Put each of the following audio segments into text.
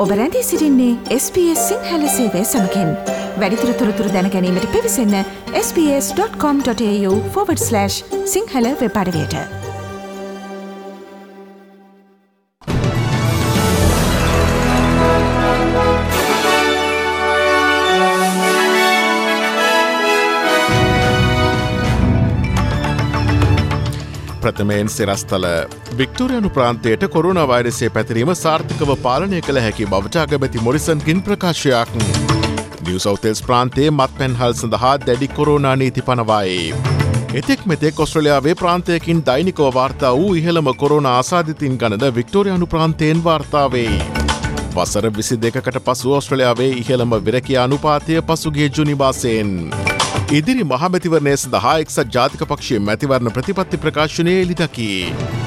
ඔබ රැඳී සිටින්නේ SBS සිංහල සේවය සමගින්. වැඩිදුර තොරතුරු දැන ගැනීමට පිවිසන්න sbs.com.au/සිංහල වෙබ් අඩවියට. ප්‍රථමයෙන් සිරස්තල වික්ටෝරියානු ප්‍රාන්තයට කොරුණා වෛරසය පැතිරීම සාර්ථකව පාලනය කළ හැකි බවට අගමැති මොරිසන්ගින් ප්‍රකාශයක්. නිව් සවුත් වේල්ස් ප්‍රාන්තයේ මත්පැන්හල් සඳහා දැඩි කොරෝනා නීති පනවායි. එතෙක් මෙතෙක් ඔස්ට්‍රේලියාවේ ප්‍රාන්තයකින් දෛනිකව වාර්තා වූ ඉහළම කොරෝනා ආසාදිතින් ගණන වික්ටෝරියානු ප්‍රාන්තයෙන් වාර්තා වේ. වසර 22කට පසු ඔස්ට්‍රේලියාවේ ඉහළම විරැකියා අනුපාතය පසුගිය ජුනි මාසයෙන්. ඉදිරි මහමැතිවරණය සඳහා එක්සත් ජාතික පක්ෂයේ මැතිවරණ ප්‍රතිපත්ති ප්‍රකාශනය එළි දකි.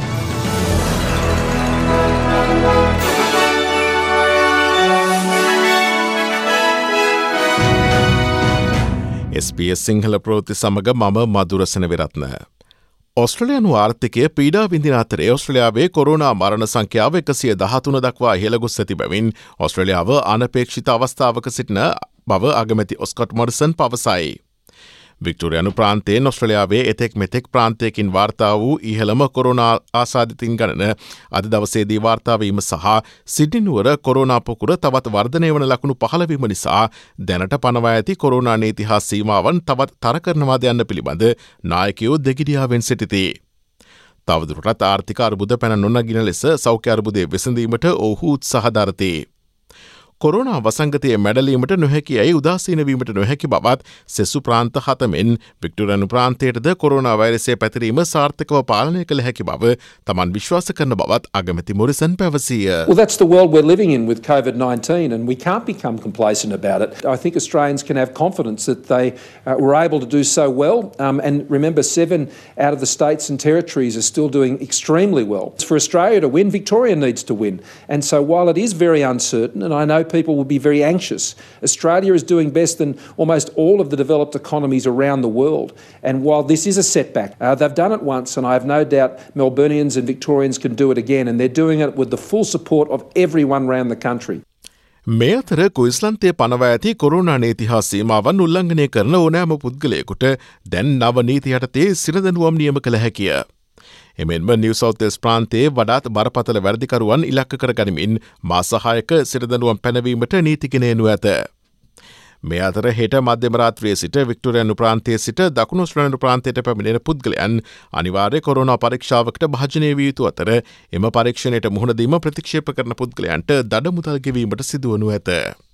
SBS සිංහල ප්‍රවෘත්ති සමග මම මදුරසන විරත්න. ඔස්ට්‍රේලියානු ආර්ථිකය පීඩා විඳින අතරේ ඔස්ට්‍රේලියාවේ කොරෝනා මරණ සංඛ්‍යාව 113 දක්වා ඉහළ ගොස් ඇති බැවින් ඔස්ට්‍රේලියාව අනපේක්ෂිත අවස්ථාවක සිටින බව අගමැති ඔස්කොට් මොරිසන් පවසයි. වික්ටෝරියානු ප්‍රාන්තයෙන් ඔස්ට්‍රේලියාවේ එතෙක් මෙතෙක් ප්‍රාන්තයකින් වාර්තා වූ ඉහළම කොරෝනා ආසාදිතින් ගණන අද දවසේදී වාර්තාවීම සහ සිඩ්නි නුවර කොරෝනා පොකුර තවත් වර්ධනය වන ලකුණු පහළවීම නිසා දැනට පනවා ඇති කොරෝනා නීති හා සීමාවන් තවත් තර කරනවාද යන්න පිළිබඳ නායකයෝ දෙගිඩියාවෙන් සිටිති. තවදුරටත් ආර්ථික අර්බුද පැන නොනගින ලෙස සෞඛ්‍ය අර්බුදය විසඳීමට ඔවුහු උත්සාහ දරති. කොරෝනා වසංගතය මැඩලීමට නොහැකි ඇයි උදාසීනවීමට නොහැකි බවත් සෙසු ප්‍රාන්ත 7මෙන් වික්ටෝරියානු ප්‍රාන්තයටද කොරෝනා වෛරසය පැතිරීම සාර්ථකව පාලනය කළ හැකි බව තමන් විශ්වාස කරන බවත් අගමැති මොරිසන් පැවසිය. Well, that's the world we're living in with COVID-19 and we can't become complacent about it. I think Australians can have confidence that they were able to do so well. And remember, 7 out of the states and territories are still doing extremely well. For Australia to win, Victoria needs to win. And so while it is very uncertain, and I know people will be very anxious, Australia is doing best than almost all of the developed economies around the world. And while this is a setback, they've done it once, and I have no doubt Melburnians and Victorians can do it again, and they're doing it with the full support of everyone around the country. මේ අතර කුයිස්ලන්තයේ පනවා ඇති corona නීති හා සීමාවන් උල්ලංඝනය කරන ඕනෑම පුද්ගලයෙකුට දැන් නව නීති යටතේ සිරදඬුවම් නියම කළ හැකිය. එමෙන්ම නිව් සවුත් වේල්ස් ප්‍රාන්තයේ වඩාත් බරපතල වැරදිකරුවන් ඉලක්ක කර ගනිමින් මාස 6ක සිරදඬුවම් පැනවීමට නීති ගෙන එනු ඇත. මේ අතර හෙට මධ්‍යම රාත්‍රියේ සිට වික්ටෝරියානු ප්‍රාන්තයේ සිට දකුණු ඔස්ට්‍රේලියානු ප්‍රාන්තයට පැමිණෙන පුද්ගලයන් අනිවාර්ය කොරෝනා පරීක්ෂාවකට භාජනය විය යුතු අතර එම පරීක්ෂණයට මුහුණ දීම ප්‍රතික්ෂේප කරන පුද්ගලයන්ට දඩ මුදල් ගෙවීමට සිදුවනු ඇත.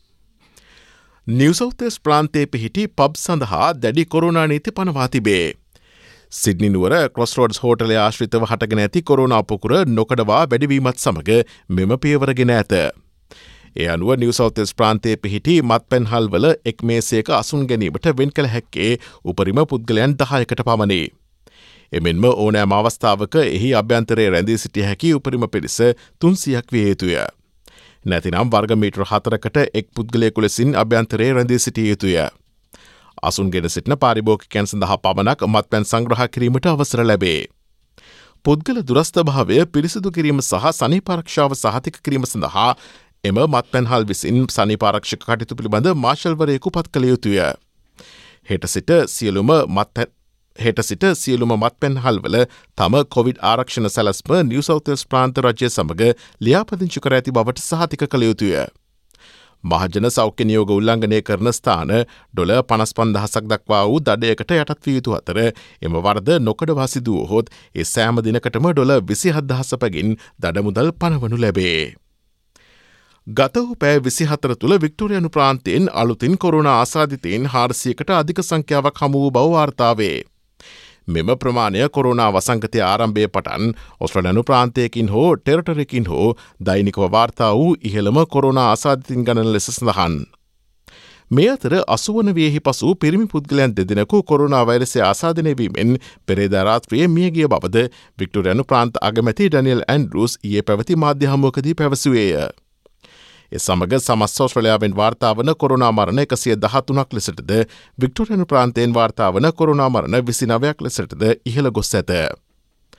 නිව් සවුත් වේල්ස් ප්‍රාන්තයේ පිහිටි පබ් සඳහා දැඩි කොරෝනා නීති පනවා තිබේ. සිඩ්නි නුවර ක්‍රොස්රෝඩ්ස් හෝටලය ආශ්‍රිතව හටගෙන ඇති කොරෝනා පොකුර නොකඩවා වැඩිවීමත් සමග මෙම පියවරගෙන ඇත. ඒ අනුව නිව් සවුත් වේල්ස් ප්‍රාන්තයේ පිහිටි මත්පැන්හල් වල එක් මේසයක අසුන් ගැනීමට වෙන් කළ හැක්කේ උපරිම පුද්ගලයන් 10කට පමණි. එමෙන්ම ඕනෑම අවස්ථාවක එහි අභ්‍යන්තරයේ රැඳී සිටිය හැකි උපරිම පිරිස 300ක් විය යුතුය. නැතිනම් වර්ගමීටර 4කට එක් පුද්ගලයෙකු ලෙසින් අභ්‍යන්තරයේ රැඳී සිටිය යුතුය. අසුන්ගෙන සිටින පාරිභෝගිකයන් සඳහා පමණක් මත්පැන් සංග්‍රහ කිරීමට අවසර ලැබේ. පුද්ගල දුරස්ථ භාවය පිරිසිදු කිරීම සහ සනීපාරක්ෂාව සහතික කිරීම සඳහා එම මත්පැන්හල් විසින් සනීපාරක්ෂක කටයුතු පිළිබඳ මාර්ෂල්වරයෙකු පත් කළ යුතුය. හෙට සිට සියලුම මත්පැන්හල්වල තම කොවිඩ් ආරක්ෂණ සැලැස්ම නිව් සවුත් වේල්ස් ප්‍රාන්ත රජය සමග ලියාපදිංචි කර ඇති බවට සහතික කළ යුතුය. මහජන සෞඛ්‍ය නියෝග උල්ලංඝනය කරන ස්ථාන $55,000ක් දක්වා වූ දඩයකට යටත් විය යුතු අතර එම වරද නොකඩවා සිදු වුවහොත් ඒ සෑම දිනකටම $27,000 පැගින් දඩමුදල් පනවනු ලැබේ. ගත වූ පැය 24 තුළ වික්ටෝරියානු ප්‍රාන්තයෙන් අලුතින් කොරෝනා ආසාදිතයින් 400කට අධික සංඛ්‍යාවක් හමු වූ බව වාර්තා වේ. මෙම ප්‍රමාණය කොරෝනා වසංගතය ආරම්භය පටන් ඔස්ට්‍රේලියානු ප්‍රාන්තයකින් හෝ ටෙරටරියකින් හෝ දෛනිකව වාර්තා වූ ඉහළම කොරෝනා ආසාදිතින් ගණන ලෙස සඳහන්. මේ අතර 80 වන වියෙහි පසු පිරිමි පුද්ගලයන් දෙදෙනෙකු කොරෝනා වෛරසය ආසාදනය වීමෙන් පෙරේදා රාත්‍රියේ මිය ගිය බවද වික්ටෝරියානු ප්‍රාන්ත අගමැති ඩැනියල් ඇන්ඩ්‍රූස් ඊයේ පැවති මාධ්‍ය හමුවකදී පැවසුවේය. ඒ සමග සමස්ත ඔස්ට්‍රේලියාවෙන් වාර්තා වන කොරෝනා මරණ 113ක් ලෙසටද වික්ටෝරියානු ප්‍රාන්තයෙන් වාර්තා වන කොරෝනා මරණ 29ක් ලෙසටද ඉහළ ගොස් ඇත.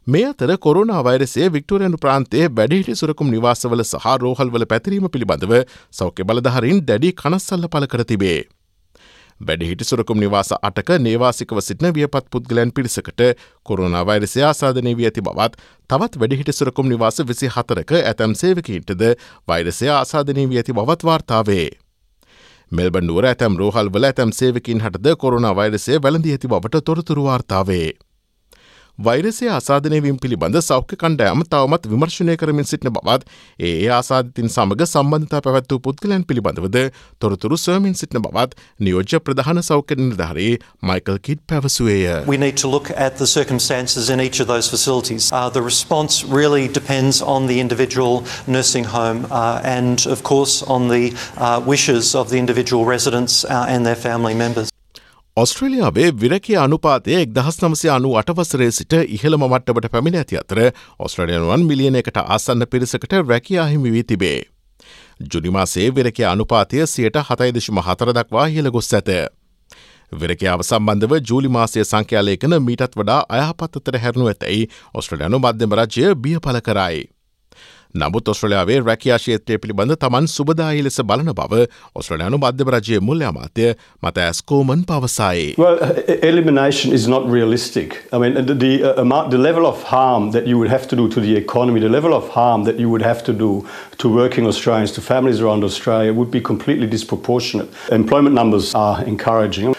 මේ අතර කොරෝනා වෛරසය වික්ටෝරියානු ප්‍රාන්තයේ වැඩිහිටි සුරකුම් නිවාසවල සහ රෝහල්වල පැතිරීම පිළිබඳව සෞඛ්‍ය බලධාරීන් දැඩි කනස්සල්ල පළ කර තිබේ. වැඩිහිටි සුරකුම් නිවාස 8ක නේවාසිකව සිටින වියපත් පුද්ගලයන් පිරිසකට කොරෝනා වෛරසය ආසාදනය වී ඇති බවත් තවත් වැඩිහිටි සුරකුම් නිවාස 24ක ඇතැම් සේවකයින්ටද වෛරසය ආසාදනය වී ඇති බවත් වාර්තා වේ. මෙල්බන් නුවර ඇතැම් රෝහල්වල ඇතැම් සේවකයින් හටද කොරෝනා වෛරසය වැළඳී ඇති බවට තොරතුරු වාර්තා වේ. වෛරසය ආසාදනය වීම පිළිබඳ සෞඛ්‍ය කණ්ඩායම තවමත් විමර්ශනය කරමින් සිටින බවත් ඒ ආසාදිතින් සමග සම්බන්ධතා පැවැත් වූ පුද්ගලයන් පිළිබඳවද තොරතුරු සොයමින් සිටින බවත් නියෝජ්‍ය ප්‍රධාන සෞඛ්‍ය නිලධාරී මයිකල් කිඩ් පැවසුවේය. We need to look at the circumstances in each of those facilities. The response really depends on the individual nursing home and of course on the wishes of the individual residents and their family members. ඔස්ට්‍රේලියාවේ විරකී අනුපාතය 1998 වසරේ සිට ඉහළම මට්ටමට පැමිණ ඇති අතර ඔස්ට්‍රේලියානුවන් මිලියනයකට ආසන්න පිරිසකට රැකියා හිමි වී තිබේ. ජුනි මාසයේ විරකී අනුපාතය 7.4 දක්වා ඉහළ ගොස් ඇත. විරකියාව සම්බන්ධව ජූලි මාසයේ සංඛ්‍යාලේඛන මීටත් වඩා අයහපත් අතර හැරුණු ඇතැයි ඔස්ට්‍රේලියානු මධ්‍යම රජය බිය පළ කරයි. නමුත් ඔස්ට්‍රේලියාවේ රැකියා ක්ෂේත්‍රය පිළිබඳ තමන් සුබදායී ලෙස බලන බව ඔස්ට්‍රේලියානු මධ්‍යම රජයේ මුල්‍ය අමාත්‍ය මතෑස් කෝමන් පවසයි. Well, elimination is not realistic. I mean, the level of harm that you would have to do to the economy, the level of harm that you would have to do to working Australians, to families around Australia, would be completely disproportionate. Employment numbers are encouraging.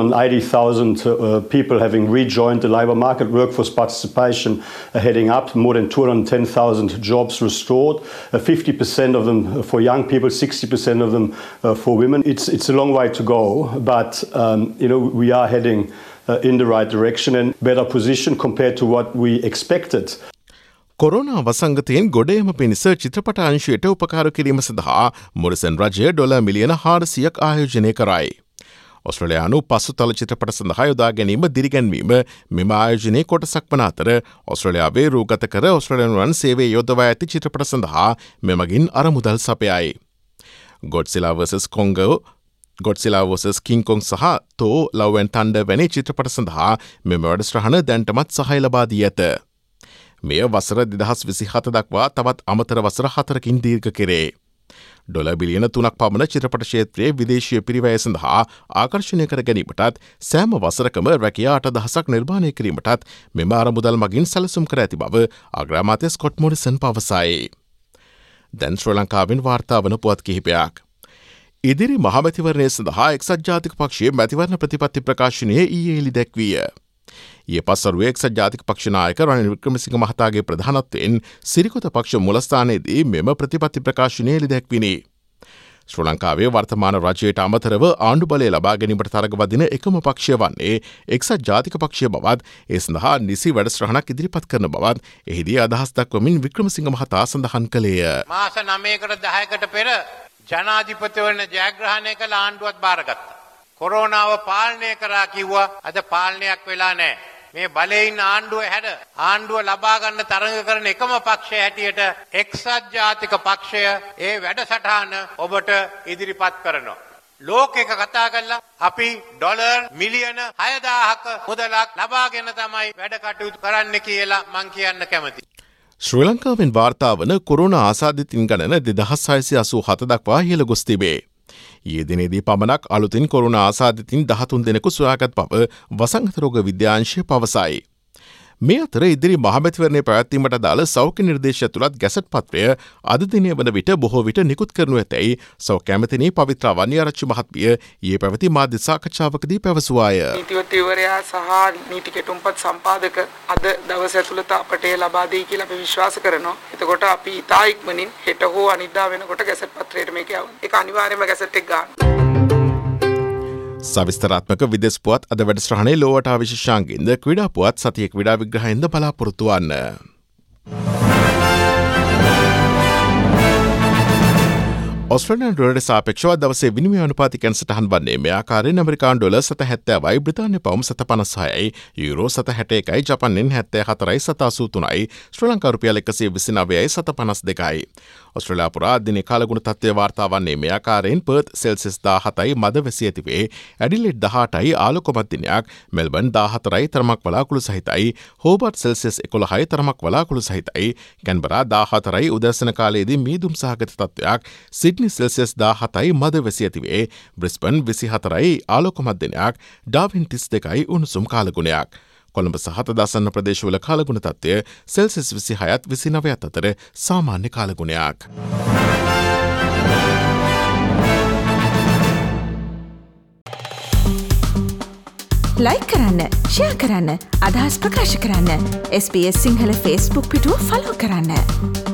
280,000 people having rejoined the labour market, workforce participation heading up, more than 210,000 jobs restored, 50% of them for young people, 60% of them for women. It's a long way to go, but we are heading in the right direction and better position compared to what we expected. Corona වසංගතයෙන් ගොඩේම පිණිස චිත්‍රපට අංශයට උපකාර කිරීම සඳහා Morrison රජය dollar මිලියන 400ක් ආයෝජනය කරයි. ඔස්ට්‍රේලියානු පසුතල චිත්‍රපට සඳහා යොදා ගැනීම දිරිගැන්වීම මෙම ආයෝජනයේ කොටසක් වන අතර ඔස්ට්‍රේලියාවේ රූගත කර ඔස්ට්‍රේලියානුවන් සේවය යොදවා ඇති චිත්‍රපට සඳහා මෙමගින් අරමුදල් සපයයි. Godzilla vs Kong, Godzilla vs King කොං සහ තෝ ලව් ඇන්ඩ් තන්ඩර් වැනි චිත්‍රපට සඳහා මෙම වැඩසටහන දැන්ටමත් සහාය ලබා දී ඇත. මෙය වසර 2027 දක්වා තවත් අමතර වසර 4කින් දීර්ඝ කෙරේ. ඩොලර් බිලියන 3ක් පමණ චිත්‍රපට ක්ෂේත්‍රයේ විදේශීය පිරිවැය සඳහා ආකර්ෂණය කර ගැනීමටත් සෑම වසරකම රැකියා 8,000ක් නිර්මාණය කිරීමටත් මෙම අරමුදල් මගින් සැලසුම් කර ඇති බව අග්‍රාමාත්‍ය ස්කොට් මොරිසන් පවසයි. දැන් ශ්‍රී ලංකාවෙන් වාර්තා වන පුවත් කිහිපයක්. ඉදිරි මහමැතිවරණය සඳහා එක්සත් ජාතික පක්ෂයේ මැතිවරණ ප්‍රතිපත්ති ප්‍රකාශනයේ ඊයේ එළි දැක්විය. ඊයේ පස්වරුවේ එක්සත් ජාතික පක්ෂ නායක රනිල් වික්‍රමසිංහ මහතාගේ ප්‍රධානත්වයෙන් සිරිකොත පක්ෂ මුලස්ථානයේදී මෙම ප්‍රතිපත්ති ප්‍රකාශනය එළි දැක්විනි. ශ්‍රී ලංකාවේ වර්තමාන රජයට අමතරව ආණ්ඩු බලය ලබා ගැනීමට තරග වදින එකම පක්ෂය වන්නේ එක්සත් ජාතික පක්ෂය බවත් ඒ සඳහා නිසි වැඩසටහනක් ඉදිරිපත් කරන බවත් එහිදී අදහස් දක්වමින් වික්‍රමසිංහ මහතා සඳහන් කළේය. මාස 9කට 10කට පෙර ජනාධිපතිවරණ ජයග්‍රහණය කළ ආණ්ඩුවත් බාරගත්තා. කොරෝනාව පාලනය කරා කිව්වා අද පාලනයක් වෙලා නැහැ. මේ බලයෙන් ආණ්ඩුව හැඩ ආණ්ඩුව ලබා ගන්න තරඟ කරන එකම පක්ෂය හැටියට එක්සත් ජාතික පක්ෂය ඒ වැඩසටහන ඔබට ඉදිරිපත් කරනවා. ලෝකෙක කතා කරලා අපි ඩොලර් මිලියන 6000ක මුදලක් ලබාගෙන තමයි වැඩ කටයුතු කරන්න කියලා මං කියන්න කැමතියි. ශ්‍රී ලංකාවෙන් වාර්තා වන කොරෝනා ආසාදිතින් ගණන 2687 දක්වා ඉහළ ගොස් තිබේ. ඊයේ දිනේදී පමණක් අලුතින් කොරෝනා ආසාදිතින් 13 දෙනෙකු සොයාගත් බව වසංගත රෝග විද්‍යාංශය පවසයි. මේ අතර ඉදිරි මහමැතිවරණය පැවැත්වීමට අදාළ සෞඛ්‍ය නිර්දේශ ඇතුළත් ගැසට් පත්‍රය අද දිනය වන විට බොහෝ විට නිකුත් කරනු ඇතැයි සෞඛ්‍ය ඇමතිනී පවිත්‍රා වන්නිආරච්චි මහත්මිය ඊයේ පැවති මාධ්‍ය සාකච්ඡාවකදී පැවසුවාය. නීතිවරයා සහ නීති කෙටුම්පත් සම්පාදක අද දවස ඇතුළත අපට ලබා දෙයි කියලා අපි විශ්වාස කරනවා. එතකොට අපි ඉතා ඉක්මනින් හෙට හෝ අනිද්දා වෙනකොට ගැසට් පත්‍රයට මේක යවන්න. ඒක අනිවාර්යයෙන්ම ගැසට් එක ගන්න. සවිස්තරාත්මක විදෙස් පුවත් අද වැඩසටහනේ ලෝවට විශේෂාංගින්ද ක්‍රීඩා පුවත් සතියේ ක්‍රීඩා විග්‍රහයෙන්ද බලාපොරොත්තු වන්න. ඔස්ට්‍රේලියානු ඩොලරයට සාපේක්ෂව දවසේ විනිමය අනුපාතිකයන් සටහන් වන්නේ මේ ආකාරයෙන් ඇමරිකානු ඩොලර් 7.70යි, බ්‍රිතාන්‍ය පවුම් 7.56යි, යුරෝ 7.61යි, ජපන් යෙන් 74යි, 7.83යි, ශ්‍රී ලංකා රුපියල් 129යි, 7.52යි. ඔස්ට්‍රේලියා පුරා දිනේ කාලගුණ තත්ත්වය වාර්තා වන්නේ මේ ආකාරයෙන් පර්ත් සෙල්සියස් 17යි, මද වැසි ඇතිවේ, ඇඩිලෙඩ් 18යි, ආලෝකමත් දිනයක්, මෙල්බන් 14යි, තරමක් වලාකුළු සහිතයි, හෝබර්ට් සෙල්සියස් 11යි, තරමක් වලාකුළු සහිතයි, කැන්බරා 14යි, උදෑසන කාලයේදී මීදුම් සහගත තත්ත්වයක්, සිඩ්නි සෙල්සියස් 17යි, මද වැසි ඇතිවේ, බ්‍රිස්බන් 24යි, ආලෝකමත් දිනයක්, ඩාවින් 32යි, උණුසුම් කාලගුණයක්. කොළඹ සහත දසන්න ප්‍රදේශවල කාලගුණ තත්ත්වය සෙල්සියස් 26ත් 29ත් අතර සාමාන්‍ය කාලගුණයක්. ලයික් කරන්න, ෂෙයා කරන්න, අදහස් ප්‍රකාශ කරන්න. SBS සිංහල Facebook පිටුව ෆලෝ කරන්න.